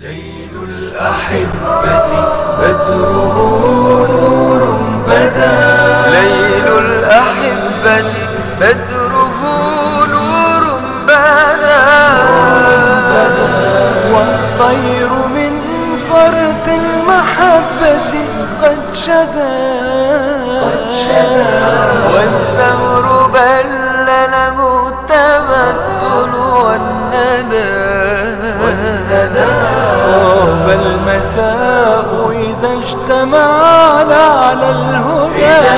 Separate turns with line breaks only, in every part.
ليل الأحبة بدره نور بدا. ليل الأحبة بدره نور بدا. والطير من فرط المحبة قد شدا. والثمر بل له التمثل والندى. طاب المساء إذا اجتمعنا على الهدى.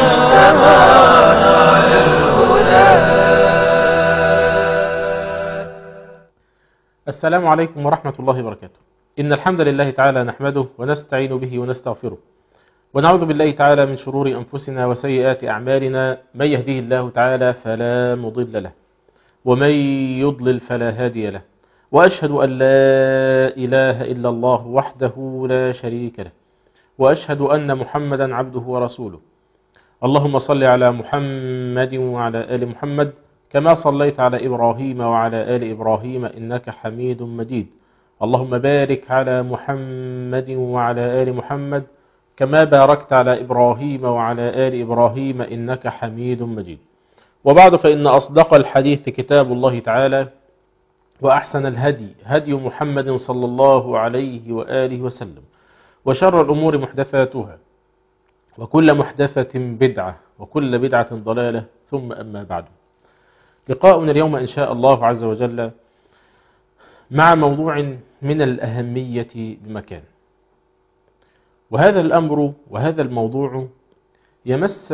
السلام عليكم ورحمة الله وبركاته. إن الحمد لله تعالى نحمده ونستعين به ونستغفره، ونعوذ بالله تعالى من شرور أنفسنا وسيئات أعمالنا. من يهديه الله تعالى فلا مضل له، ومن يضلل فلا هادي له. وأشهد أن لا إله إلا الله وحده لا شريك له، وأشهد أن محمدا عبده ورسوله. اللهم صل على محمد وعلى آل محمد كما صليت على إبراهيم وعلى آل إبراهيم إنك حميد مجيد. اللهم بارك على محمد وعلى آل محمد كما باركت على إبراهيم وعلى آل إبراهيم إنك حميد مجيد. وبعد، فإن أصدق الحديث كتاب الله تعالى، وأحسن الهدي هدي محمد صلى الله عليه وآله وسلم، وشر الأمور محدثاتها، وكل محدثة بدعة، وكل بدعة ضلالة، ثم أما بعد. لقاؤنا اليوم إن شاء الله عز وجل مع موضوع من الأهمية بمكان. وهذا الأمر وهذا الموضوع يمس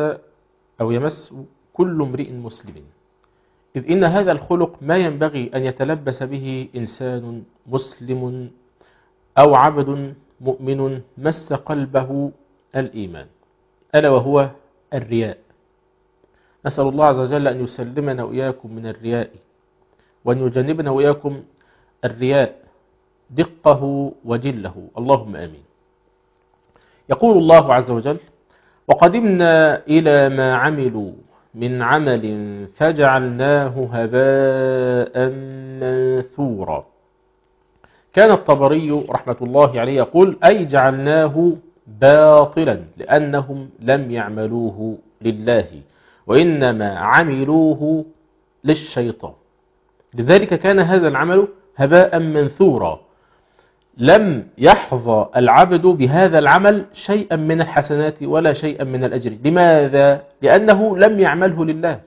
كل امرئ مسلم، إذ إن هذا الخلق ما ينبغي أن يتلبس به إنسان مسلم أو عبد مؤمن مس قلبه الإيمان، ألا وهو الرياء. نسأل الله عز وجل أن يسلمنا وإياكم من الرياء، وأن يجنبنا وإياكم الرياء دقه وجله، اللهم آمين. يقول الله عز وجل: وقدمنا إلى ما عملوا من عمل فجعلناه هباء منثورا. كان الطبري رحمة الله عليه يقول: أي جعلناه باطلا، لأنهم لم يعملوه لله وإنما عملوه للشيطان، لذلك كان هذا العمل هباء منثورا. لم يحظى العبد بهذا العمل شيئا من الحسنات ولا شيئا من الأجر. لماذا؟ لأنه لم يعمله لله.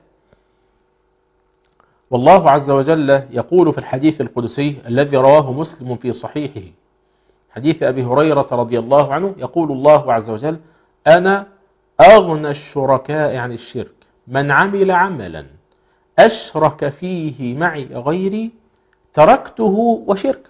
والله عز وجل يقول في الحديث القدسي الذي رواه مسلم في صحيحه، حديث أبي هريرة رضي الله عنه، يقول الله عز وجل: أنا أغنى الشركاء عن الشرك، من عمل عملا أشرك فيه معي غيري تركته وشركه.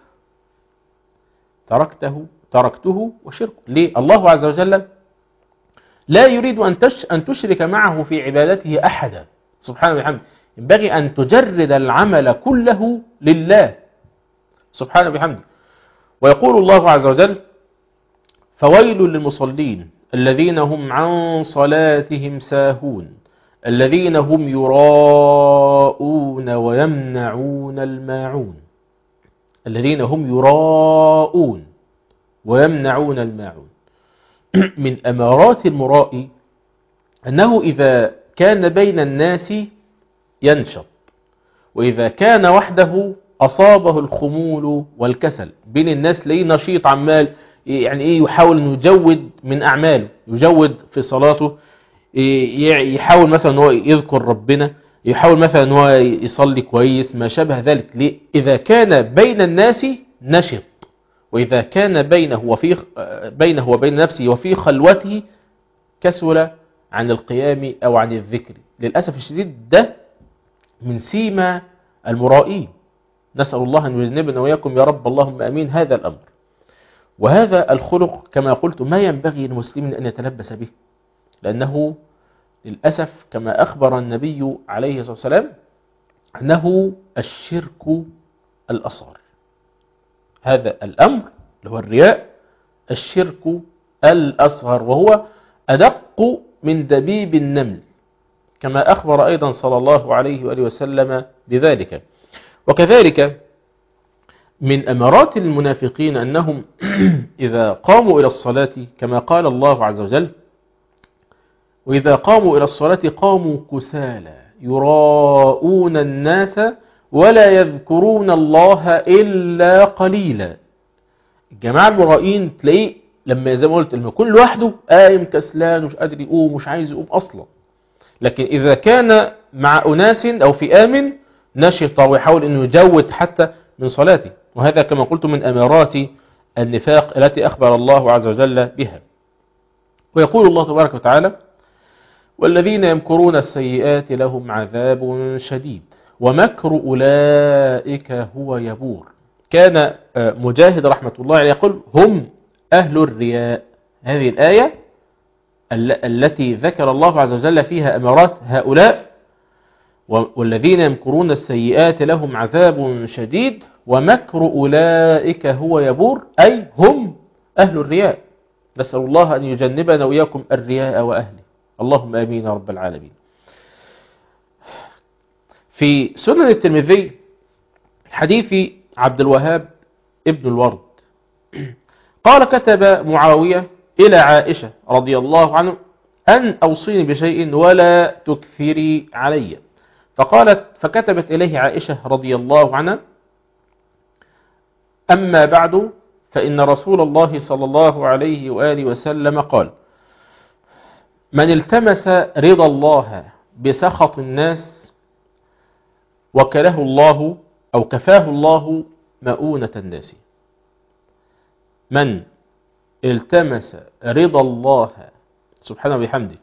تركته وشركه. ليه؟ الله عز وجل لا يريد أن تشرك معه في عبادته أحدا سبحانه وبحمده. ينبغي أن تجرد العمل كله لله سبحانه وبحمده. ويقول الله عز وجل: فويل للمصلين الذين هم عن صلاتهم ساهون الذين هم يراءون ويمنعون الماعون. الذين هم يراءون ويمنعون الماعون. من أمارات المراء أنه إذا كان بين الناس ينشط، وإذا كان وحده أصابه الخمول والكسل. بين الناس ليه نشيط، عمال يحاول أن يجود من أعماله، يجود في صلاته، يحاول مثلا أنه يذكر ربنا، يحاول مثلا أنه يصلي كويس، ما شابه ذلك. ليه؟ إذا كان بين الناس نشط، وإذا كان بينه وبين نفسه وفي خلوته كسل عن القيام أو عن الذكر. للأسف الشديد ده من سيما المرائين. نسأل الله أن يجنبنا وإياكم يا رب، اللهم أمين، هذا الأمر. وهذا الخلق كما قلت ما ينبغي للمسلم أن يتلبس به، لأنه للأسف كما أخبر النبي عليه الصلاة والسلام أنه الشرك الأصغر. هذا الأمر اللي هو الرياء الشرك الأصغر، وهو أدق من دبيب النمل، كما أخبر أيضا صلى الله عليه وآله وسلم بذلك. وكذلك من أمارات المنافقين أنهم إذا قاموا إلى الصلاة كما قال الله عز وجل: وإذا قاموا إلى الصلاة قاموا كسالى يراءون الناس ولا يذكرون الله إلا قليلا. الجماعة المرائين تلاقيه لما زي ما قلت لما يكون لوحده قايم كسلان ومش قادر يقوم ومش عايز يقوم أصلا، لكن إذا كان مع أناس أو فئام نشط ويحاول أنه يجود حتى من صلاته، وهذا كما قلت من أمارات النفاق التي أخبر الله عز وجل بها. ويقول الله تبارك وتعالى: والذين يمكرون السيئات لهم عذاب شديد ومكر أولئك هو يبور. كان مجاهد رحمة الله عليه يقول: هم أهل الرياء. هذه الآية التي ذكر الله عز وجل فيها أمارات هؤلاء: والذين يمكرون السيئات لهم عذاب شديد ومكر أولئك هو يبور، أي هم أهل الرياء. نسأل الله أن يجنبنا وإياكم الرياء وأهله، اللهم آمين رب العالمين. في سنن الترمذي حديث عبد الوهاب ابن الورد قال: كتب معاوية إلى عائشة رضي الله عنه أن أوصيني بشيء ولا تكثري علي. فكتبت إليه عائشة رضي الله عنها: أما بعد فإن رسول الله صلى الله عليه وآله وسلم قال: من التمس رضا الله بسخط الناس وكله الله أو كفاه الله مؤونة الناس. من التمس رضا الله سبحانه وبحمده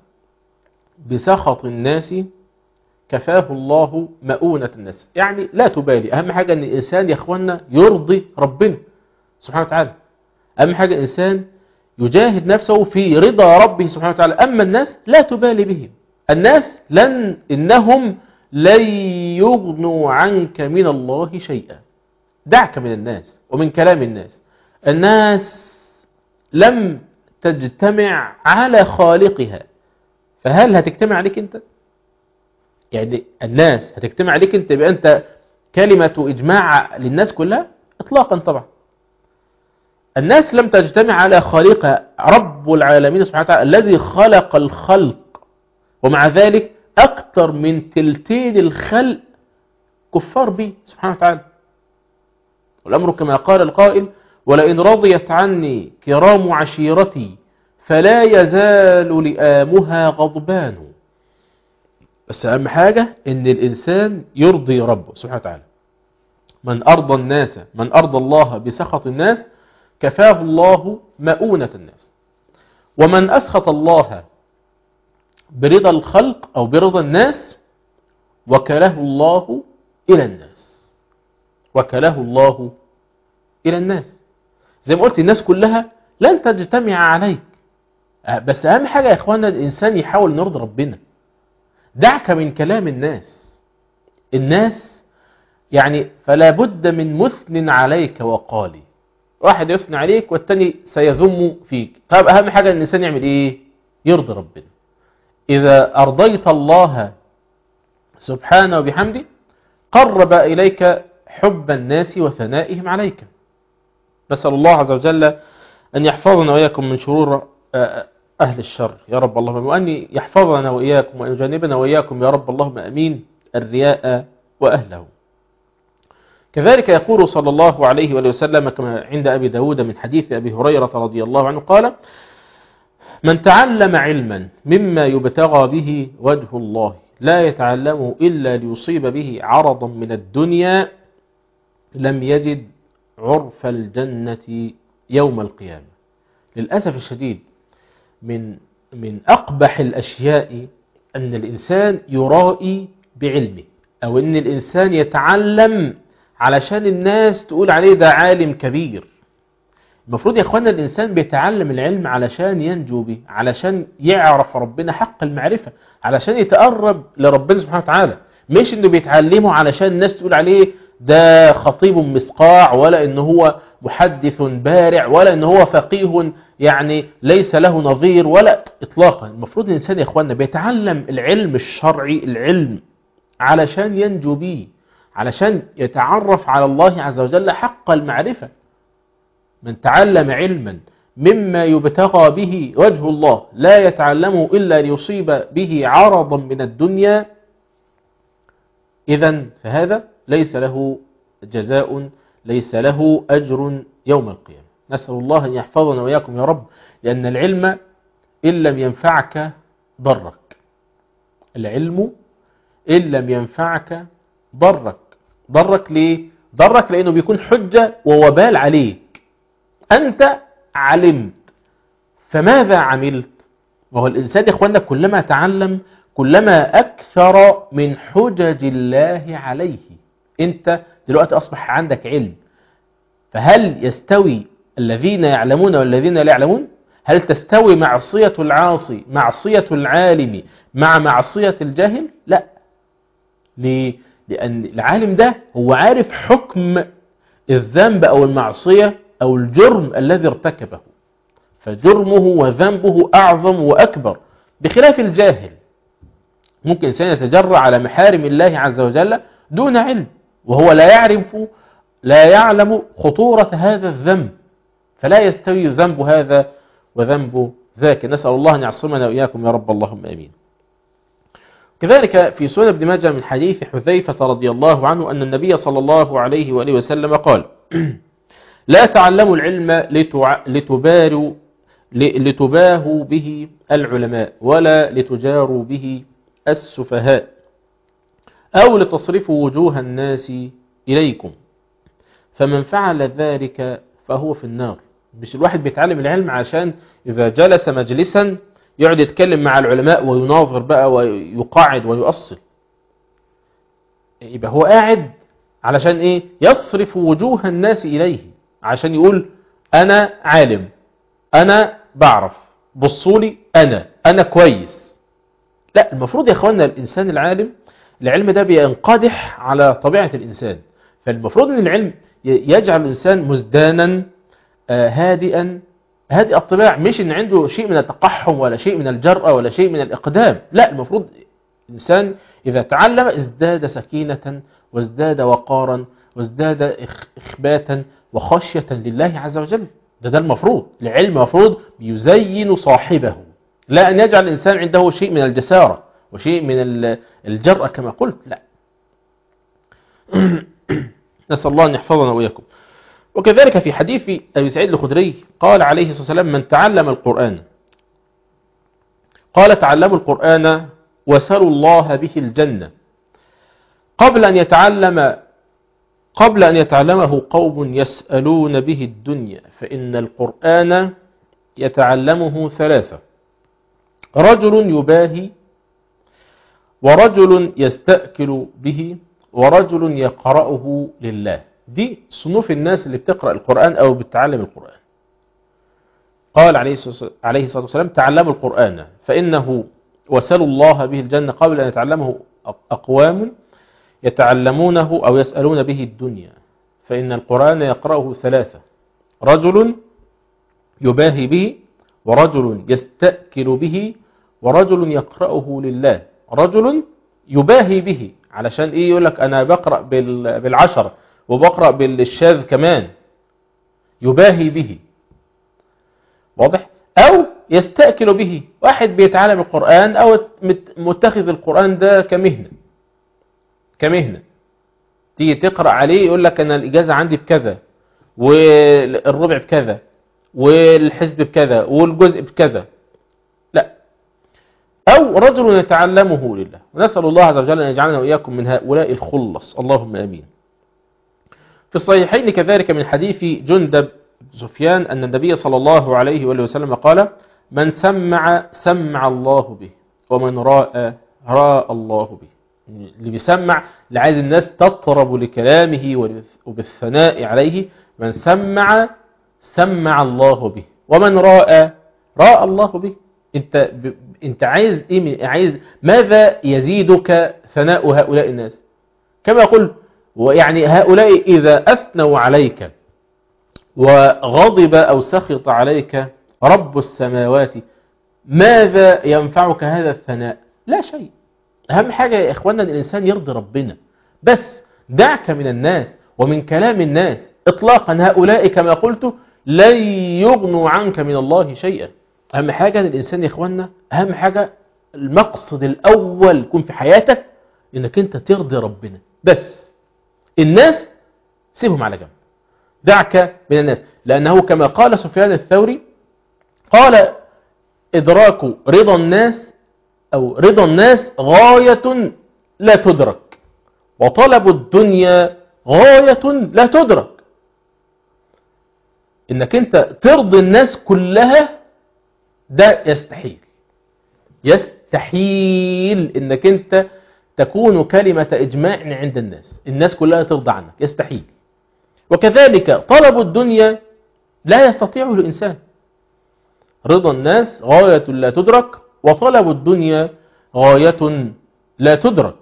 بسخط الناس كفاه الله مؤونة الناس. يعني لا تبالي، أهم حاجة أن الإنسان يا أخوانا يرضي ربنا سبحانه وتعالى. أهم حاجة الإنسان يجاهد نفسه في رضا ربه سبحانه وتعالى. أما الناس لا تبالي بهم، الناس إنهم لن يغنوا عنك من الله شيئا. دعك من الناس ومن كلام الناس. الناس لم تجتمع على خالقها، فهل هتجتمع عليك أنت؟ يعني الناس هتجتمع عليك أنت بأنت كلمة إجماع للناس كلها؟ إطلاقا طبعا. الناس لم تجتمع على خالقها رب العالمين سبحانه وتعالى الذي خلق الخلق، ومع ذلك أكثر من تلتين الخلق كفار به سبحانه وتعالى. والأمر كما قال القائل: ولئن رضيت عني كرام عشيرتي فلا يزال لئامها غضبان. بس أهم حاجة إن الإنسان يرضي ربه سبحانه وتعالى. من أرضى الله بسخط الناس كفاه الله مؤونة الناس. ومن أسخط الله برضا الخلق أو برضا الناس وكله الله إلى الناس. وكله الله إلى الناس. زي ما قلت الناس كلها لن تجتمع عليك، بس أهم حاجة يا إخوانا الإنسان يحاول نرضي ربنا. دعك من كلام الناس يعني فلا بد من مثن عليك وقالي. واحد يثني عليك والتاني سيذم فيك. طيب أهم حاجة أن الإنسان يعمل إيه؟ يرضي ربنا. إذا أرضيت الله سبحانه وبحمده قرب إليك حب الناس وثنائهم عليك. نسأل الله عز وجل أن يحفظنا وإياكم من شرور أهل الشر يا رب اللهم، وأن يحفظنا وإياكم وأن يجنبنا وإياكم يا رب اللهم أمين الرياء وأهله. كذلك يقول صلى الله عليه وآله وسلم كما عند أبي داود من حديث أبي هريرة رضي الله عنه قال: من تعلم علما مما يبتغى به وجه الله لا يتعلمه إلا ليصيب به عرضا من الدنيا لم يجد عرف الجنة يوم القيامة. للأسف الشديد من أقبح الأشياء أن الإنسان يرائي بعلمه، أو أن الإنسان يتعلم علشان الناس تقول عليه ده عالم كبير. المفروض يا أخوانا الإنسان بيتعلم العلم علشان ينجو به، علشان يعرف ربنا حق المعرفة، علشان يتقرب لربنا سبحانه وتعالى، مش إنه بيتعلمه علشان الناس تقول عليه ده خطيب مسقاع، ولا إنه هو محدث بارع، ولا إنه هو فقيه يعني ليس له نظير، ولا إطلاقا. المفروض الإنسان يا أخوانا بيتعلم العلم الشرعي، العلم علشان ينجو به، علشان يتعرف على الله عز وجل حق المعرفة. من تعلم علما مما يبتغى به وجه الله لا يتعلمه إلا ليصيب به عرضا من الدنيا، إذن فهذا ليس له جزاء، ليس له أجر يوم القيامة. نسأل الله أن يحفظنا وإياكم يا رب، لأن العلم إن لم ينفعك ضرك. العلم إن لم ينفعك ضرك. ضرك ليه؟ ضرك لأنه بيكون حجة ووبال عليك. أنت علمت فماذا عملت؟ وهو الإنسان يا إخواننا كلما تعلم كلما أكثر من حجج الله عليه. أنت دلوقتي أصبح عندك علم، فهل يستوي الذين يعلمون والذين لا يعلمون؟ هل تستوي معصية العاصي معصية العالم مع معصية الجاهل؟ لا. ليه؟ لأن العالم ده هو عارف حكم الذنب أو المعصية أو الجرم الذي ارتكبه، فجرمه وذنبه أعظم وأكبر، بخلاف الجاهل. ممكن إنسان يتجرأ على محارم الله عز وجل دون علم، وهو لا يعلم خطورة هذا الذنب، فلا يستوي ذنب هذا وذنب ذاك. نسأل الله أن يعصمنا وإياكم يا رب، اللهم آمين. كذلك في سنن ابن ماجه من حديث حذيفة رضي الله عنه أن النبي صلى الله عليه وآله وسلم قال: لا تعلموا العلم لتباهوا به العلماء، ولا لتجاروا به السفهاء، أو لتصرفوا وجوه الناس إليكم، فمن فعل ذلك فهو في النار. مش الواحد بيتعلم العلم عشان إذا جلس مجلسا يقعد يتكلم مع العلماء ويناظر بقى ويقاعد ويؤصل. يبقى هو قاعد علشان إيه؟ يصرف وجوه الناس إليه، عشان يقول أنا عالم، أنا بعرف، بصولي أنا كويس. لا، المفروض يا أخوانا الإنسان العلم ده بينقدح على طبيعة الإنسان. فالمفروض أن العلم يجعل الإنسان مزدانا هادئا هادئ الطباع، مش أن عنده شيء من التقحم ولا شيء من الجرأة ولا شيء من الإقدام. لا، المفروض الإنسان إذا تعلم ازداد سكينة وازداد وقارا وازداد إخباتا وخشية لله عز وجل. ده المفروض. العلم مفروض يزين صاحبه، لا أن يجعل الإنسان عنده شيء من الجسارة وشيء من الجرأة كما قلت. لا. نسأل الله أن يحفظنا وإياكم. وكذلك في حديث أبي سعيد الخدري قال عليه الصلاة والسلام: من تعلم القرآن، قال تعلموا القرآن وسلوا الله به الجنة قبل أن يتعلمه قوم يسألون به الدنيا، فإن القرآن يتعلمه ثلاثة: رجل يباهي، ورجل يستأكل به، ورجل يقرأه لله. دي صنوف الناس اللي بتقرأ القرآن أو بتتعلم القرآن. قال عليه الصلاة والسلام: تعلموا القرآن فإنه وسلوا الله به الجنة قبل أن يتعلمه أقوام يتعلمونه أو يسألون به الدنيا، فإن القرآن يقرأه ثلاثة: رجل يباهي به، ورجل يستأكل به، ورجل يقرأه لله. رجل يباهي به علشان إيه؟ يقول لك أنا بقرأ بالعشرة وبقرأ بالشاذ كمان، يباهي به، واضح؟ أو يستأكل به، واحد بيتعلم القرآن أو متخذ القرآن ده كمهنة، تيجي تقرأ عليه يقول لك أنا الإجازة عندي بكذا، والربع بكذا، والحزب بكذا، والجزء بكذا. لا. أو رجل يتعلمه لله. ونسأل الله عز وجل أن يجعلنا وإياكم من هؤلاء الخلص، اللهم آمين. في الصحيحين كذلك من حديث جندب سفيان أن النبي صلى الله عليه وآله وسلم قال: من سمع الله به، ومن راى الله به. اللي بيسمع، اللي عايز الناس تطرب لكلامه وبالثناء عليه. من سمع الله به، ومن راى الله به. انت عايز ايه؟ عايز ماذا يزيدك ثناء هؤلاء الناس؟ كما قلت، ويعني هؤلاء إذا أثنوا عليك وغضب أو سخط عليك رب السماوات، ماذا ينفعك هذا الثناء؟ لا شيء. أهم حاجة يا إخواننا أن الإنسان يرضي ربنا بس. دعك من الناس ومن كلام الناس إطلاقا. هؤلاء كما قلت لن يغنوا عنك من الله شيئا. أهم حاجة للإنسان يا إخوانا، أهم حاجة المقصد الأول يكون في حياتك إنك أنت ترضي ربنا بس. الناس سيبهم على جنب، دعك من الناس. لأنه كما قال سفيان الثوري قال إدراك رضا الناس أو رضا الناس غاية لا تدرك، وطلب الدنيا غاية لا تدرك. إنك أنت ترضي الناس كلها ده يستحيل، يستحيل إنك أنت تكون كلمة إجماع عند الناس، الناس كلها ترضى عنك، يستحيل. وكذلك طلب الدنيا لا يستطيعه الإنسان. رضا الناس غاية لا تدرك، وطلب الدنيا غاية لا تدرك.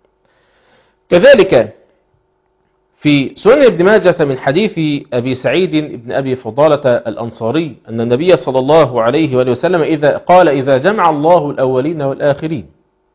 كذلك في سنن ابن ماجة من حديث أبي سعيد بن أبي فضالة الأنصاري أن النبي صلى الله عليه وآله وسلم إذا جمع الله الأولين والآخرين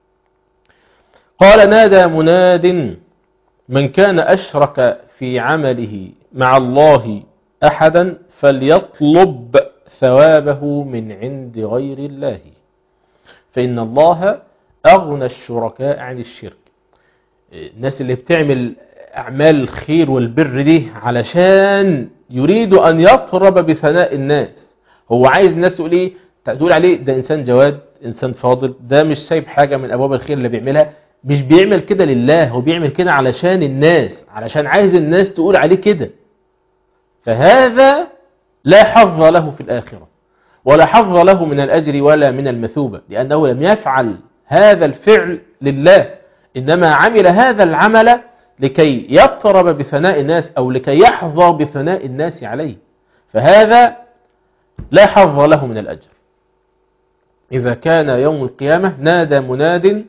قال نادى مناد من كان أشرك في عمله مع الله أحدا فليطلب ثوابه من عند غير الله فإن الله أغنى الشركاء عن الشرك. الناس اللي بتعمل أعمال الخير والبر دي علشان يريد أن يقرب بثناء الناس، هو عايز الناس تقول إيه؟ تقول عليه ده إنسان جواد، إنسان فاضل، ده مش سايب حاجة من أبواب الخير اللي بيعملها. مش بيعمل كده لله، هو بيعمل كده علشان الناس، علشان عايز الناس تقول عليه كده. فهذا لا حظ له في الآخرة، ولا حظ له من الأجر ولا من المثوبة، لأنه لم يفعل هذا الفعل لله، إنما عمل هذا العمل لكي يقترب بثناء الناس أو لكي يحظى بثناء الناس عليه. فهذا لا حظ له من الأجر. إذا كان يوم القيامة نادى مناد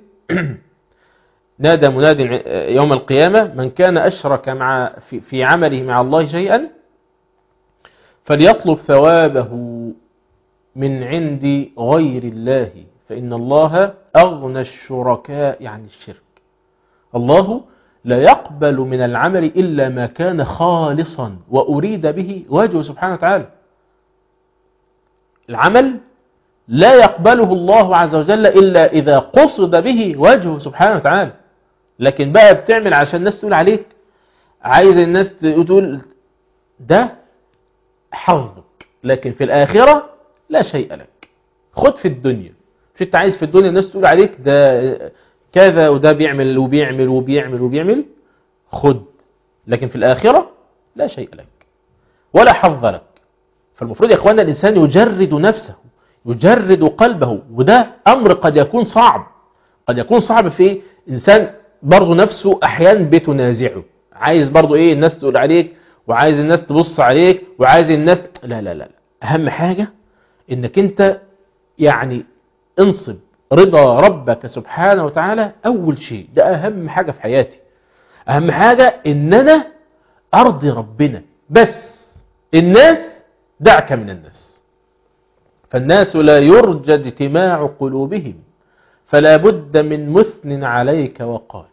يوم القيامة من كان أشرك في عمله مع الله شيئا فليطلب ثوابه من عند غير الله فإن الله أغنى الشركاء عن الشرك. الله لا يقبل من العمل إلا ما كان خالصا وأريد به وجهه سبحانه وتعالى. العمل لا يقبله الله عز وجل إلا إذا قصد به وجهه سبحانه وتعالى. لكن بقى بتعمل عشان الناس تقول عليك، عايز الناس تقول ده حظك، لكن في الآخرة لا شيء لك. خد في الدنيا، مش انت عايز في الدنيا الناس تقول عليك ده كذا وده بيعمل وبيعمل وبيعمل وبيعمل، خد، لكن في الآخرة لا شيء لك ولا حظ لك. فالمفروض يا اخوانا الإنسان يجرد نفسه، يجرد قلبه، وده أمر قد يكون صعب. قد يكون صعب في إنسان برضو نفسه أحيانا بتنازعه، عايز برضو إيه الناس تقول عليك، وعايز الناس تبص عليك، وعايز الناس لا لا لا. أهم حاجة إنك أنت يعني انصب رضا ربك سبحانه وتعالى أول شيء. ده أهم حاجة في حياتي. أهم حاجة إن أنا أرضي ربنا بس. الناس دعك من الناس، فالناس لا يرجى اجتماع قلوبهم فلا بد من مثن عليك وقالي.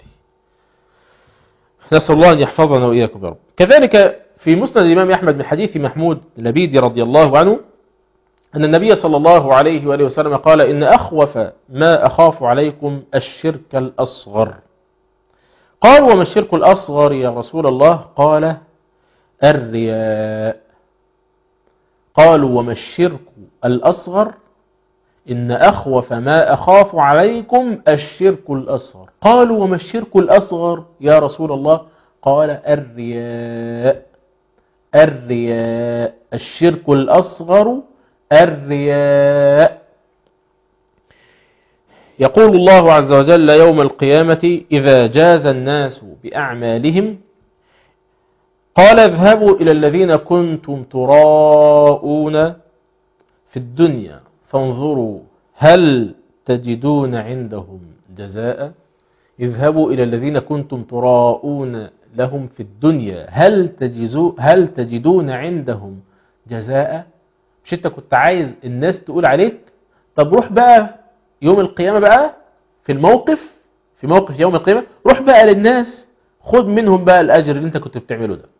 نسأل الله أن يحفظنا وإياكم يا رب. كذلك في مسند الإمام أحمد من حديث محمود لبيدي رضي الله عنه أن النبي صلى الله عليه وآله وسلم قال إن أخوف ما أخاف عليكم الشرك الأصغر. قال وما الشرك الأصغر يا رسول الله؟ قال الرياء. قالوا وما الشرك الأصغر؟ إن أخوف ما أخاف عليكم الشرك الأصغر. قالوا وما الشرك الأصغر يا رسول الله؟ قال الرياء. الرياء، الشرك الأصغر الرياء. يقول الله عز وجل يوم القيامة إذا جاز الناس بأعمالهم قال اذهبوا إلى الذين كنتم تراءون في الدنيا فانظروا هل تجدون عندهم جزاء. اذهبوا إلى الذين كنتم تراءون لهم في الدنيا هل تجدون عندهم جزاء. مش انت كنت عايز الناس تقول عليك؟ طب روح بقى يوم القيامة بقى في موقف يوم القيامة، روح بقى للناس خد منهم بقى الأجر اللي انت كنت بتعمله ده.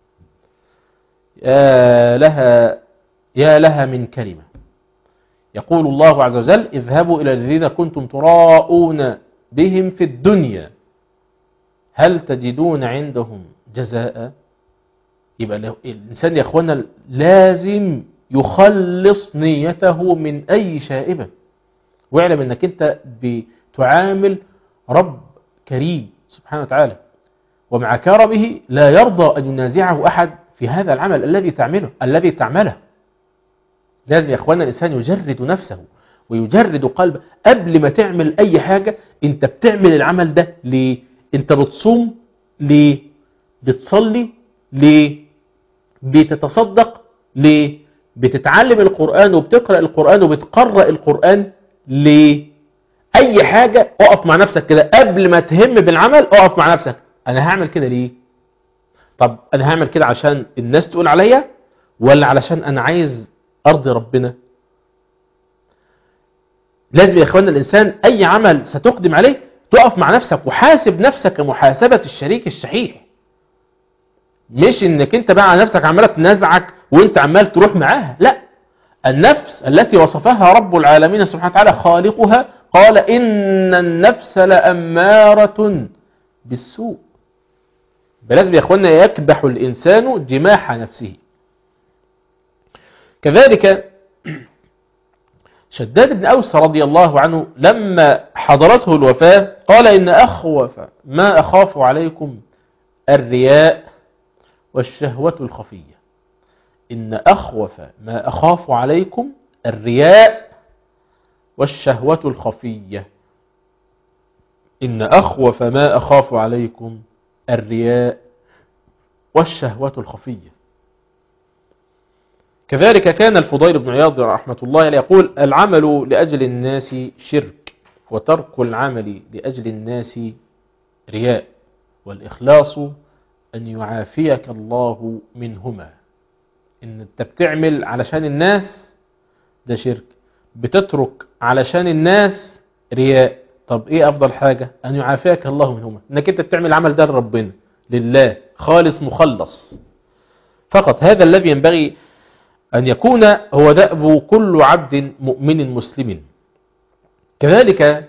يا لها من كلمة يقول الله عز وجل اذهبوا إلى الذين كنتم تراءون بهم في الدنيا هل تجدون عندهم جزاء. يبقى الإنسان يا أخوانا لازم يخلص نيته من أي شائبة، واعلم أنك أنت بتعامل رب كريم سبحانه وتعالى، ومع كرمه لا يرضى أن ينازعه أحد في هذا العمل الذي تعمله. لازم يا أخوانا الإنسان يجرد نفسه ويجرد قلبه قبل ما تعمل أي حاجة. أنت بتعمل العمل ده ليه؟ أنت بتصوم ليه؟ بتصلي ليه؟ بتتصدق ليه؟ بتتعلم القرآن وبتقرأ القرآن وبتقرأ القرآن ليه؟ أي حاجة اقف مع نفسك كده قبل ما تهم بالعمل. اقف مع نفسك، أنا هعمل كده ليه؟ طب أنا هعمل كده عشان الناس تقول عليا ولا علشان أنا عايز أرضي ربنا؟ لازم يا إخواننا الإنسان أي عمل ستقدم عليه تقف مع نفسك وحاسب نفسك محاسبة الشريك الشحيح، مش إنك أنت بقى على نفسك عمالة تنازعك وأنت عمال تروح معاها. لا، النفس التي وصفها رب العالمين سبحانه وتعالى خالقها قال إن النفس لأمارة بالسوء. فلازم يا إخواننا يكبح الإنسان جماح نفسه. كذلك شداد بن أوس رضي الله عنه لما حضرته الوفاة قال إن أخوف ما أخاف عليكم الرياء والشهوة الخفية. إن أخوف ما أخاف عليكم الرياء والشهوة الخفية. إن أخوف ما أخاف عليكم الرياء والشهوة الخفية. كذلك كان الفضيل بن عياض رحمة الله عليه يقول العمل لأجل الناس شرك وترك العمل لأجل الناس رياء والإخلاص أن يعافيك الله منهما. إن أنت بتعمل علشان الناس ده شرك، بتترك علشان الناس رياء. طب إيه أفضل حاجة؟ أن يعافيك الله منهما، إنك أنت بتعمل العمل ده لربنا لله خالص مخلص فقط. هذا الذي ينبغي أن يكون هو دأب كل عبد مؤمن مسلم. كذلك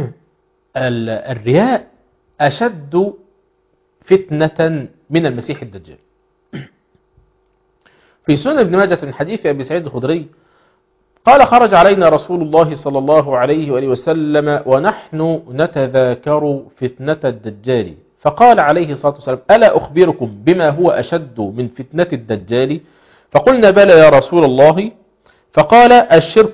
الرياء أشد فتنة من المسيح الدجال. في سنن ابن ماجه من حديث أبي سعيد الخدري قال خرج علينا رسول الله صلى الله عليه وآله وسلم ونحن نتذاكر فتنة الدجال فقال عليه الصلاة والسلام ألا أخبركم بما هو أشد من فتنة الدجال؟ فقلنا بلى يا رسول الله. فقال الشرك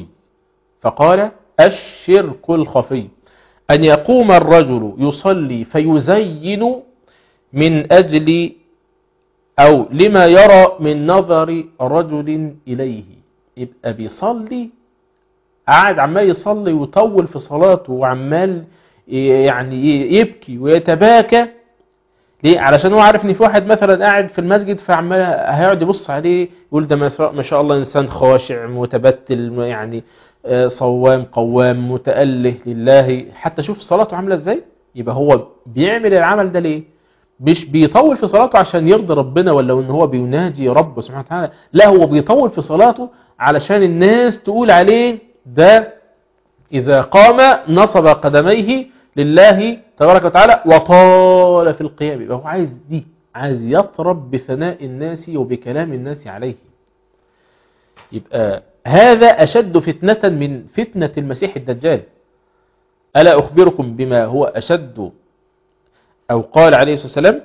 الخفي أن يقوم الرجل يصلي فيزين من أجل أو لما يرى من نظر رجل إليه. يبقى بيصلي قاعد عمال يصلي ويطول في صلاته وعمال يعني يبكي ويتباكى ليه؟ علشان هو عارف ان في واحد مثلا قاعد في المسجد فعمال هيقعد يبص عليه يقول ده ما شاء الله انسان خاشع متبتل يعني صوام قوام متأله لله، حتى شوف صلاته عامله ازاي. يبقى هو بيعمل العمل ده ليه؟ مش بيطول في صلاته عشان يرضي ربنا ولا ان هو بيناجي ربه سبحانه وتعالى، لا هو بيطول في صلاته علشان الناس تقول عليه ده اذا قام نصب قدميه لله تبارك وتعالى وطال في القيام. يبقى هو عايز يطرب بثناء الناس وبكلام الناس عليه. يبقى هذا أشد فتنة من فتنة المسيح الدجال. ألا أخبركم بما هو أشد؟ أو قال عليه الصلاة والسلام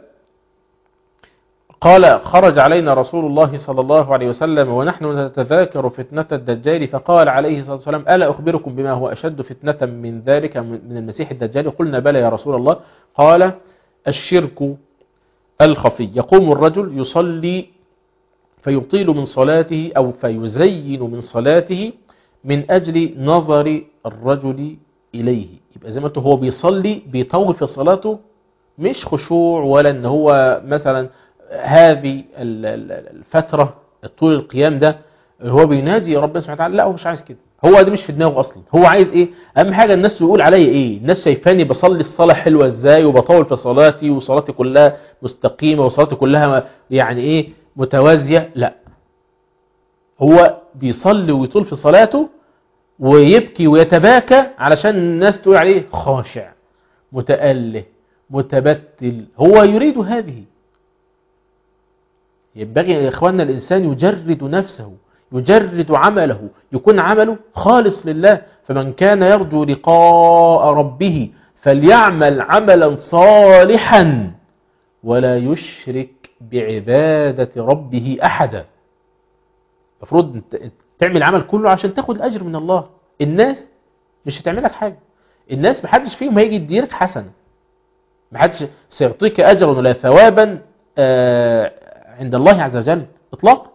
قال خرج علينا رسول الله صلى الله عليه وسلم ونحن نتذاكر فتنة الدجال فقال عليه الصلاة والسلام ألا أخبركم بما هو أشد فتنة من ذلك من المسيح الدجال؟ قلنا بلى يا رسول الله. قال الشرك الخفي. يقوم الرجل يصلي فيطيل من صلاته أو فيزين من صلاته من أجل نظر الرجل إليه. يبقى زي ما قلت هو بيصلي بيطول في صلاته مش خشوع ولا ان هو مثلا هذه الفترة طول القيام ده هو بينادي ربنا سبحانه وتعالى، لا هو مش عايز كده. هو ده مش في دماغه اصلا. هو عايز ايه؟ اهم حاجه الناس تقول عليا ايه، الناس شايفاني بصلي الصلاه حلوه ازاي وبطول في صلاتي وصلاتي كلها مستقيمه وصلاتي كلها يعني ايه متوازيه. لا، هو بيصلي ويطول في صلاته ويبكي ويتباكى علشان الناس تقول عليه خاشع متأله متبتل. هو يريد هذه. ينبغي يا إخواننا الإنسان يجرد نفسه، يجرد عمله، يكون عمله خالص لله. فمن كان يرجو لقاء ربه فليعمل عملا صالحا ولا يشرك بعبادة ربه أحدا. المفروض تعمل عمل كله عشان تاخد الأجر من الله. الناس مش هتعملك حاجة. الناس محدش فيهم هيجي يديلك حسنة، محدش سيعطيك أجرا ولا ثوابا عند الله عز وجل إطلاقا.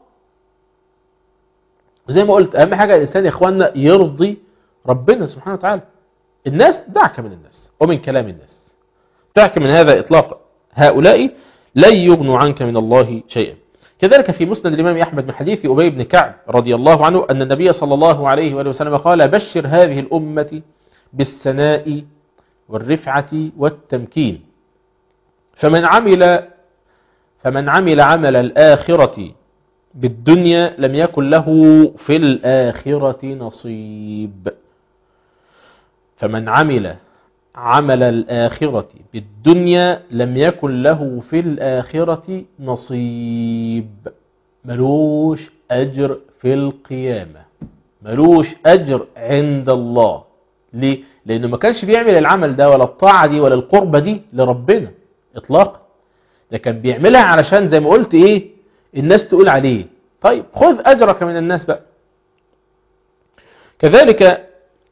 وزي ما قلت أهم حاجة الإنسان يا إخواننا يرضي ربنا سبحانه وتعالى. الناس دعك من الناس ومن كلام الناس، دعك من هذا إطلاقا. هؤلاء لن يغنوا عنك من الله شيئا. كذلك في مسند الإمام أحمد من حديث أبي بن كعب رضي الله عنه أن النبي صلى الله عليه وآله وسلم قال: بشر هذه الأمة بالسناء والرفعة والتمكين، فمن عمل عمل الآخرة بالدنيا لم يكن له في الآخرة نصيب. فمن عمل عمل الآخرة بالدنيا لم يكن له في الآخرة نصيب. ملوش أجر في القيامة، ملوش أجر عند الله. ليه؟ لأنه ما كانش بيعمل العمل ده ولا الطاعة دي ولا القربة دي لربنا إطلاقا، ده كان بيعملها علشان زي ما قلت إيه الناس تقول عليه. طيب خذ أجرك من الناس بقى. كذلك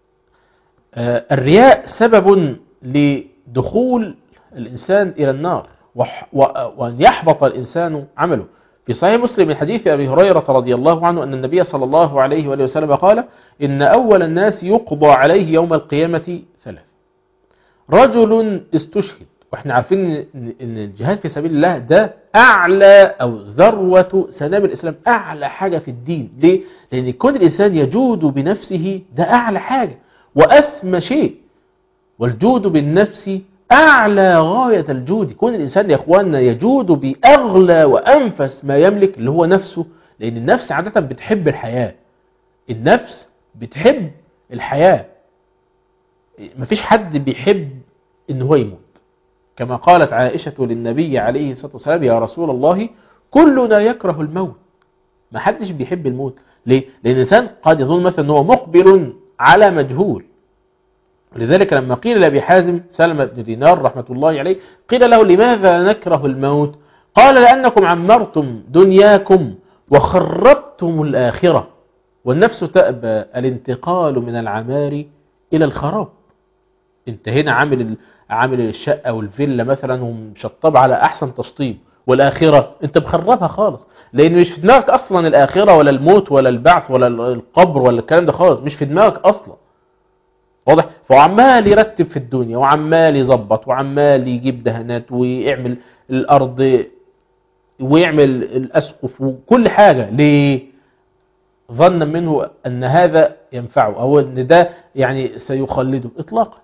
الرياء سبب لدخول الإنسان إلى النار وأن يحبط الإنسان عمله. في صحيح مسلم من حديث أبي هريرة رضي الله عنه أن النبي صلى الله عليه وآله وسلم قال: إن أول الناس يقضى عليه يوم القيامة 3: رجل استشهد. وإحنا عارفين أن الجهاد في سبيل الله ده أعلى أو ذروة سنام الإسلام، أعلى حاجة في الدين. ليه؟ لأن كون الإنسان يجود بنفسه ده أعلى حاجة وأسمى شيء، والجود بالنفس أعلى غاية الجود. يكون الإنسان يا أخواننا يجود بأغلى وأنفس ما يملك اللي هو نفسه، لأن النفس عادة بتحب الحياة. النفس بتحب الحياة، مفيش حد بيحب إن هو يموت. كما قالت عائشة للنبي عليه الصلاة والسلام: يا رسول الله كلنا يكره الموت. ما حدش بيحب الموت. ليه؟ لأن الإنسان قد يظن مثلا أنه مقبل على مجهول. ولذلك لما قيل لأبي حازم سلمة بن دينار رحمة الله عليه قيل له: لماذا نكره الموت؟ قال: لأنكم عمرتم دنياكم وخربتم الآخرة، والنفس تأبى الانتقال من العمار إلى الخراب. انت هنا عامل الشقة والفيلا مثلا ومشطب على أحسن تشطيب، والآخرة انت مخربها خالص، لأن مش في دماغك أصلا الآخرة ولا الموت ولا البعث ولا القبر ولا الكلام ده خالص، مش في دماغك أصلا. واضح؟ فعمال يرتب في الدنيا وعمال يظبط وعمال يجيب دهانات ويعمل الأرض ويعمل الأسقف وكل حاجة. ليه؟ ظن منه أن هذا ينفعه أو أن ده يعني سيخلده إطلاقا.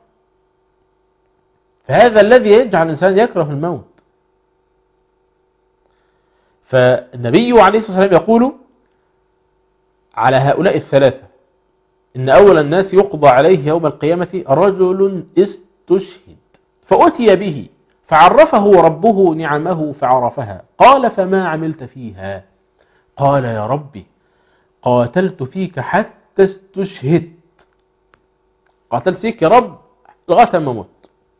فهذا الذي يجعل الإنسان يكره الموت. فالنبي عليه الصلاة والسلام يقول على هؤلاء الثلاثة: إن أول الناس يقضى عليه يوم القيامة رجل استشهد فأتي به فعرفه ربه نعمه فعرفها، قال: فما عملت فيها؟ قال: يا ربي قاتلت فيك حتى استشهدت. قاتلت فيك يا رب لغاية ما مت.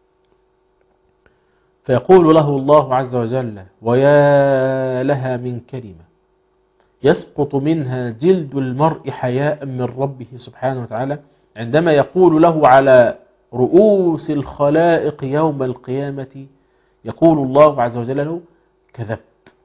فيقول له الله عز وجل: ويا لها من كلمة يسقط منها جلد المرء حياء من ربه سبحانه وتعالى، عندما يقول له على رؤوس الخلائق يوم القيامة، يقول الله عز وجل له: كذبت.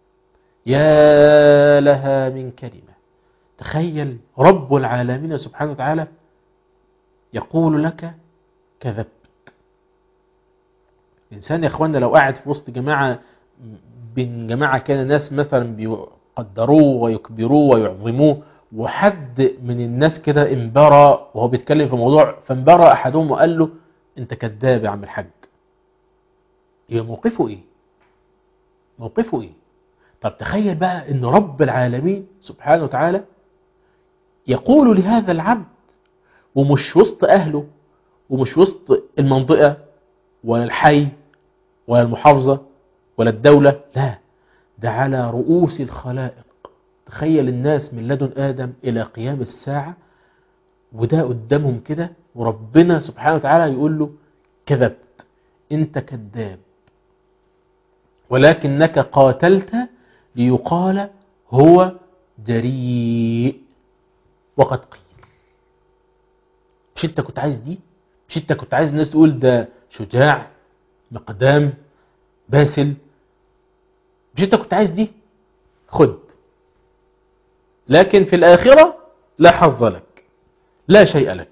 يا لها من كلمة. تخيل رب العالمين سبحانه وتعالى يقول لك كذبت. الإنسان يا أخوانا لو قاعد في وسط جماعة، بين جماعة كان الناس مثلا بيقدروه ويكبروه ويعظموه وحد من الناس كده انبرى وهو بيتكلم في موضوع، فانبرى أحدهم وقال له أنت كذاب يا عم الحاج. يبقى موقفه إيه؟ موقفه إيه؟ طب تخيل بقى أن رب العالمين سبحانه وتعالى يقول لهذا العبد ومش وسط أهله ومش وسط المنطقة ولا الحي ولا المحافظة ولا الدولة، لا، ده على رؤوس الخلائق. تخيل الناس من لدن آدم إلى قيام الساعة، وده قدامهم كده، وربنا سبحانه وتعالى يقول له كذبت، انت كذاب، ولكنك قاتلت ليقال هو جريء وقد قيل. مش انت كنت عايز دي؟ مش انت كنت عايز الناس تقول ده شجاع مقدام باسل؟ مش انت كنت عايز دي؟ خد. لكن في الآخرة لا حظ لك، لا شيء لك.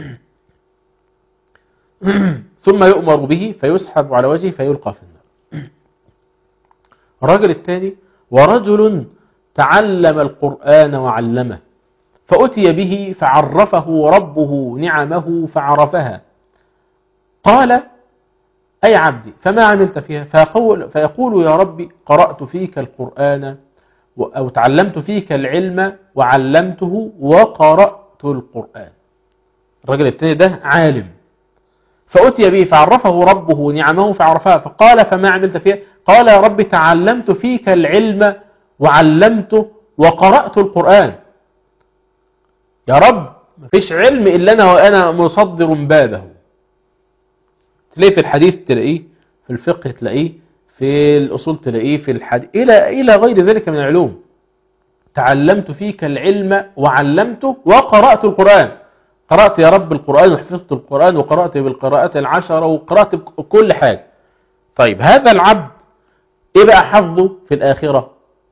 ثم يؤمر به فيسحب على وجهه فيلقى في النار. الرجل الثاني: ورجل تعلم القرآن وعلمه، فأتي به فعرفه ربه نعمه فعرفها، قال أي عبدي فما عملت فيها؟ فيقول يا ربي قرأت فيك القرآن أو تعلمت فيك العلم وعلمته وقرأت القرآن. الرجل الثاني ده عالم، فأتي به فعرفه ربه نعمه فعرفها، فقال فما عملت فيها؟ قال يا رب تعلمت فيك العلم وعلمته وقرأت القرآن. يا رب مفيش علم إلا أنا وأنا مصدر بابه. تلاقيه في الحديث، تلاقيه في الفقه، تلاقيه في الأصول، تلاقيه في الحديث، إلى غير ذلك من العلوم. تعلمت فيك العلم وعلمته وقرأت القرآن. قرأت يا رب القرآن وحفظت القرآن وقرأت بالقراءات 10 وقرأت كل حاجة. طيب هذا العبد إيه بقى حظه في الآخرة؟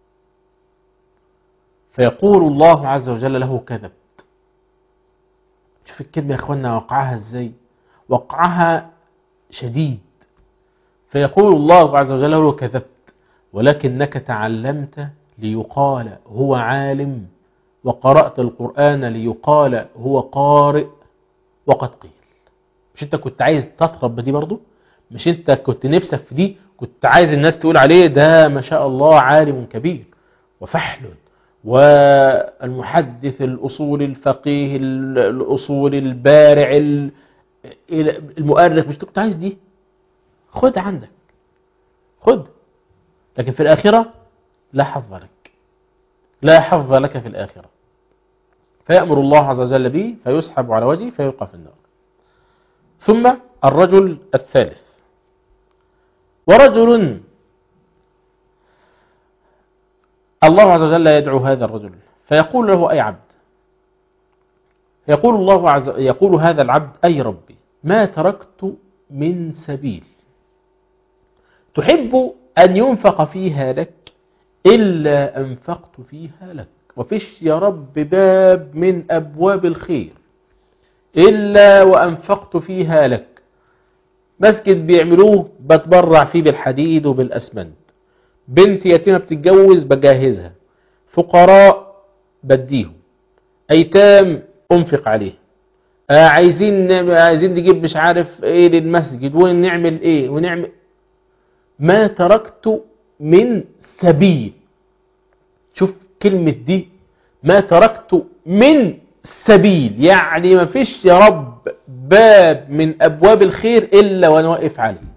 فيقول الله عز وجل له كذبت. شوف الكلمة يا أخوانا وقعها إزاي؟ وقعها شديد. فيقول الله عز وجل له كذبت، ولكنك تعلمت ليقال هو عالم، وقرأت القرآن ليقال هو قارئ وقد قيل. مش انت كنت عايز تطرب بدي برضو؟ مش انت كنت نفسك في دي؟ كنت عايز الناس تقول عليه ده ما شاء الله عالم كبير وفحل والمحدث الأصول الفقيه الأصول البارع المؤرخ؟ مش كنت عايز دي؟ خد عندك، خد. لكن في الآخرة لا حظ لك، لا حظ لك في الآخرة. فيأمر الله عز وجل به فيسحب على وجهه فيلقى في النار. ثم الرجل الثالث: ورجل الله عز وجل يدعو هذا الرجل فيقول له أي عبد، يقول هذا العبد أي ربي ما تركت من سبيل تحب أن ينفق فيها لك إلا أنفقت فيها لك. وفيش يا رب باب من أبواب الخير إلا وأنفقت فيها لك. مسجد بيعملوه بتبرع فيه بالحديد وبالأسمنت، بنت يتيمة بتتجوز بجهزها، فقراء بديهم، أيتام أنفق عليه، عايزين نجيب مش عارف إيه للمسجد ونعمل إيه ونعمل. ما تركت من سبيل. شوف كلمة دي، ما تركت من سبيل، يعني ما فيش يا رب باب من أبواب الخير إلا وأنا واقف عليه.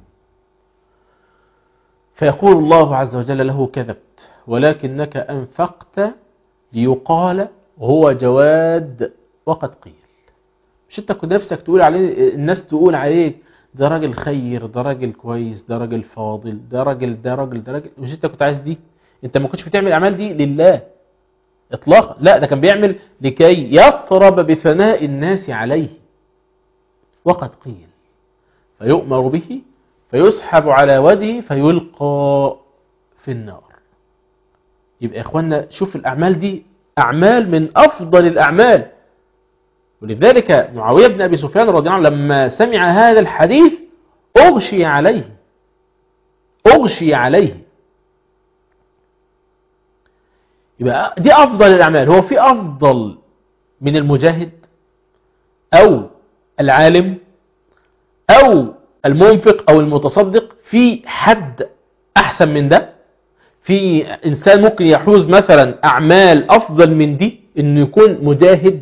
فيقول الله عز وجل له كذبت، ولكنك أنفقت ليقال هو جواد وقد قيل. مش انت كنت نفسك تقول عليه، الناس تقول عليك ده راجل خير، ده راجل كويس، ده راجل فاضل، ده راجل ده راجل ده راجل؟ مش انت كنت عايز دي؟ انت ما كنتش بتعمل الأعمال دي لله إطلاقا، لا، ده كان بيعمل لكي يطرب بثناء الناس عليه. وقد قيل فيؤمر به فيسحب على وجهه فيلقى في النار. يبقى يا إخوانا شوف الأعمال دي أعمال من أفضل الأعمال. ولذلك معاوية بن أبي سفيان رضي الله عنه لما سمع هذا الحديث أغشي عليه. يبقى دي أفضل الأعمال. هو في أفضل من المجاهد أو العالم أو المنفق أو المتصدق؟ في حد أحسن من ده؟ في إنسان ممكن يحوز مثلا أعمال أفضل من دي، إنه يكون مجاهد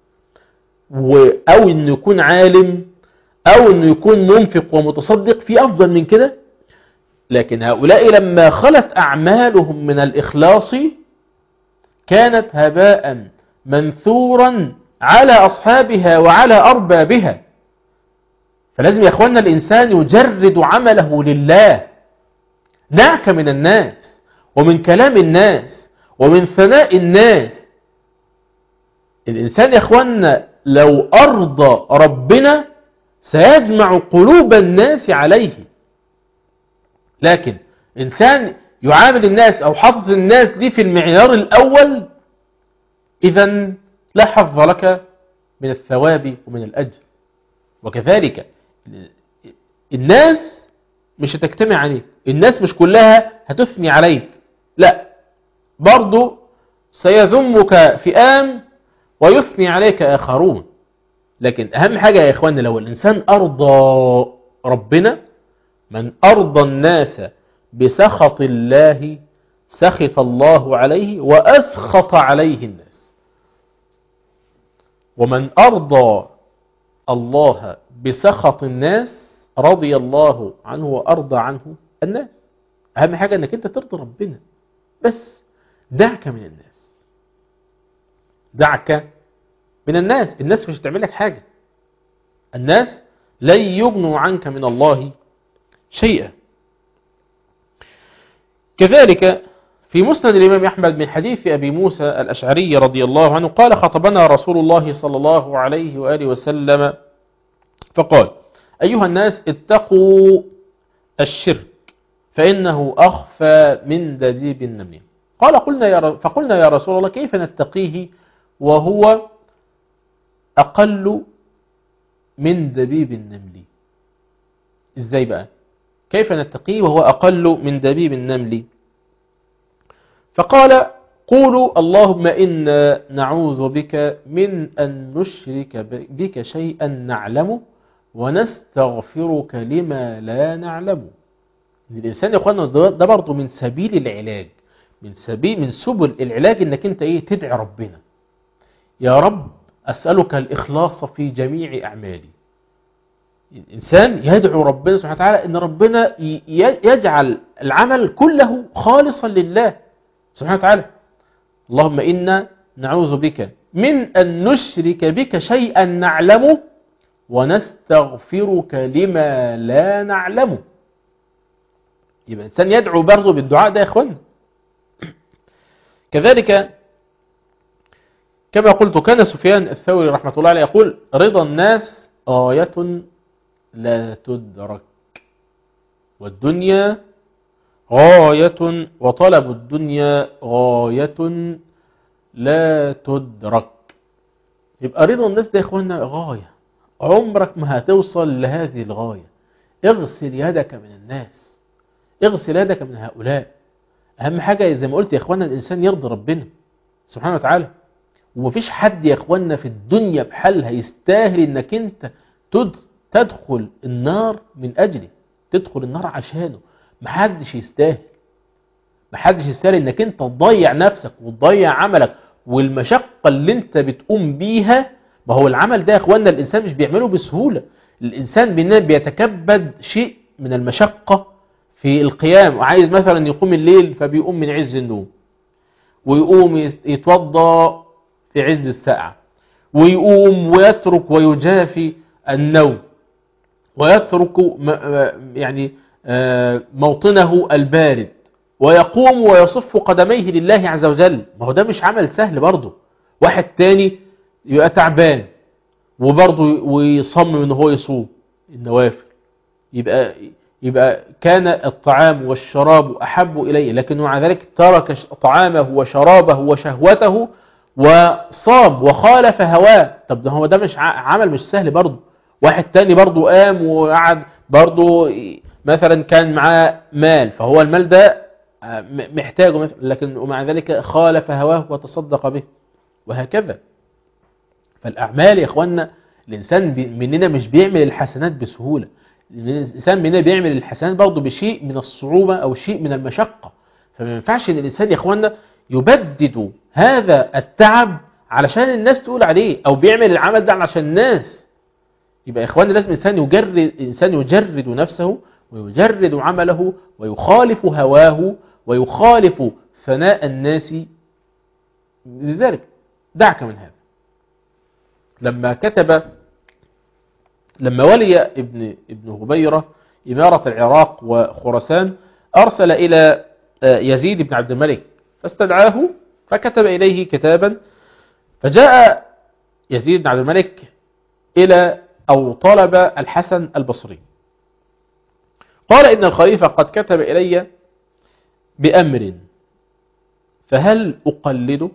أو إنه يكون عالم أو إنه يكون منفق ومتصدق؟ في أفضل من كده. لكن هؤلاء لما خلت أعمالهم من الإخلاص كانت هباء منثورا على أصحابها وعلى أربابها. فلازم يا أخوانا الإنسان يجرد عمله لله. دعك من الناس ومن كلام الناس ومن ثناء الناس. الإنسان يا أخوانا لو أرضى ربنا سيجمع قلوب الناس عليه. لكن إنسان يعامل الناس أو حاطط الناس دي في المعيار الأول، إذن لا حظ لك من الثواب ومن الأجر. وكذلك الناس مش هتجتمع عليك، الناس مش كلها هتثني عليك، لا، برضو سيذمك فئام ويثني عليك آخرون. لكن أهم حاجة يا إخواني لو الإنسان أرضى ربنا، من أرضى الناس بسخط الله سخط الله عليه وأسخط عليه الناس. ومن أرضى الله بسخط الناس رضي الله عنه وأرضى عنه الناس. أهم حاجة أنك أنت ترضي ربنا بس. دعك من الناس، دعك من الناس. الناس مش هتعمل لك حاجة، الناس لن يغنوا عنك من الله شيئا. كذلك في مسند الإمام أحمد من حديث أبي موسى الأشعري رضي الله عنه قال خطبنا رسول الله صلى الله عليه وآله وسلم فقال أيها الناس اتقوا الشرك فإنه أخفى من دبيب النمل. فقلنا يا رسول الله كيف نتقيه وهو أقل من دبيب النمل؟ إزاي بقى؟ كيف نتقيه وهو أقل من دبيب النمل؟ فقال قولوا اللهم إنا نعوذ بك من أن نشرك بك شيئا نعلمه ونستغفرك لما لا نعلمه. الإنسان يا أخوانا ده برضه من سبيل العلاج، من سبل العلاج إنك أنت تدعي ربنا يا رب أسألك الإخلاص في جميع أعمالي. الإنسان يدعو ربنا سبحانه وتعالى إن ربنا يجعل العمل كله خالصا لله سبحانه وتعالى. اللهم إنا نعوذ بك من أن نشرك بك شيئا نعلمه ونستغفرك لما لا نعلمه. يبقى الإنسان يدعو برضه بالدعاء ده يا إخوان. كذلك كما قلت كان سفيان الثوري رحمة الله عليه يقول رضا الناس غاية لا تدرك والدنيا غاية وطلب الدنيا غاية لا تدرك. يبقى رضا الناس ده يا إخوانا غاية، عمرك ما هتوصل لهذه الغاية. اغسل يدك من الناس، اغسل يدك من هؤلاء. أهم حاجة زي ما قلت يا إخوانا الإنسان يرضي ربنا سبحانه وتعالى. ومفيش حد يا إخوانا في الدنيا بحالها يستاهل إنك أنت تدخل النار من أجله، تدخل النار عشانه. محدش يستاهل، محدش يستاهل إنك أنت تضيع نفسك وتضيع عملك والمشقة اللي أنت بتقوم بيها. ما هو العمل ده يا إخوانا الإنسان مش بيعمله بسهولة. الإنسان بيتكبد شيء من المشقة في القيام، وعايز مثلا يقوم الليل فبيقوم من عز النوم ويقوم يتوضى في عز الساعة ويقوم ويترك ويجافي النوم ويترك يعني موطنه البارد ويقوم ويصف قدميه لله عز وجل. ما هو ده مش عمل سهل برضه. واحد تاني يبقى تعبان وبرضه ويصمم ان هو يصوم النوافل، يبقى كان الطعام والشراب أحب إليه لكن مع ذلك ترك طعامه وشرابه وشهوته وصام وخالف هواه. طب ده هو ده مش عمل مش سهل برضه. واحد تاني برضه قام وقعد برضه مثلا كان معاه مال، فهو المال ده محتاجه مثلا، لكن ومع ذلك خالف هواه وتصدق به، وهكذا. فالأعمال يا إخواننا، الإنسان مننا مش بيعمل الحسنات بسهولة، الإنسان مننا بيعمل الحسنات برضه بشيء من الصعوبة أو شيء من المشقة. فما ينفعش إن الإنسان يا إخواننا يبدد هذا التعب علشان الناس تقول عليه، أو بيعمل العمل ده علشان الناس. يبقى يا إخواننا لازم إنسان يجرد نفسه ويجرد عمله ويخالف هواه ويخالف ثناء الناس. لذلك دعك من هذا. لما ولي ابن هبيرة إمارة العراق وخراسان، أرسل إلى يزيد بن عبد الملك فاستدعاه، فكتب إليه كتابا. فجاء يزيد بن عبد الملك طلب الحسن البصري، قال إن الخليفة قد كتب إلي بأمر، فهل أقلده؟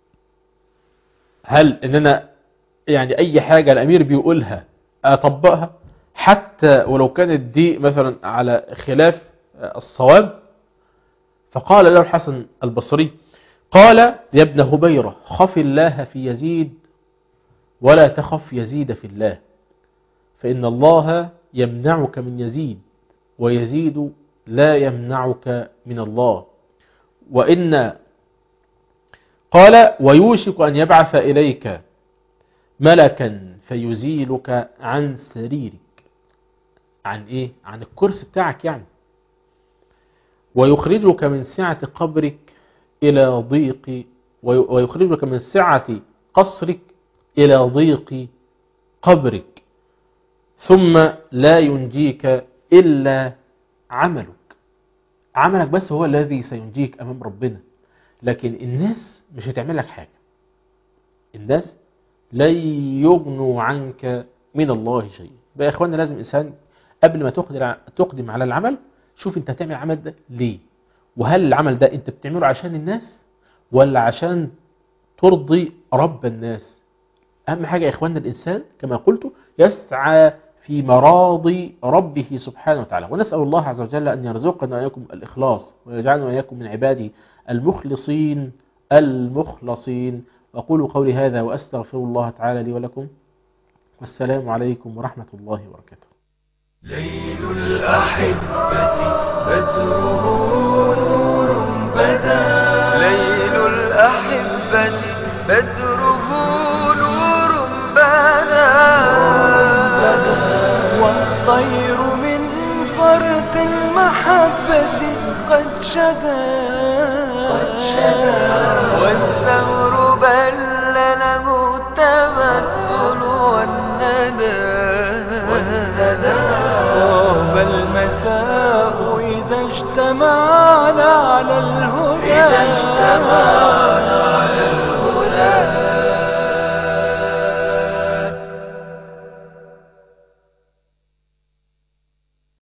هل إننا يعني أي حاجة الأمير بيقولها أطبقها حتى ولو كانت دي مثلا على خلاف الصواب؟ فقال له الحسن البصري، قال يا ابن هبيرة، خف الله في يزيد ولا تخف يزيد في الله، فإن الله يمنعك من يزيد ويزيد لا يمنعك من الله. قال ويوشك أن يبعث إليك ملكا فيزيلك عن سريرك. عن إيه؟ عن الكرسي بتاعك يعني. ويخرجك من سعة قبرك إلى ضيق، ويخرجك من سعة قصرك إلى ضيق قبرك، ثم لا ينجيك إلا عملك بس هو الذي سينجيك أمام ربنا، لكن الناس مش هتعمل لك حاجة. الناس لن يغنوا عنك من الله شيء. بقى يا إخوانا لازم إنسان قبل ما تقدم على العمل، شوف أنت هتعمل العمل ده ليه، وهل العمل ده أنت بتعمله عشان الناس ولا عشان ترضي رب الناس. أهم حاجة يا إخوانا الإنسان كما قلت يسعى في مراضي ربه سبحانه وتعالى. ونسأل الله عز وجل أن يرزقنا وإياكم الإخلاص، ويجعلنا وإياكم من عباده المخلصين. وأقول قولي هذا وأستغفر الله تعالى لي ولكم، والسلام عليكم ورحمة الله وبركاته.
ليل الأحبة بدره نور بدا، ليل الأحبة بدره نور بدا، والطير من فرط المحبة قد شدا، والثمر بل له التمثل والندى، طاب المساء إذا اجتمعنا على الهدى.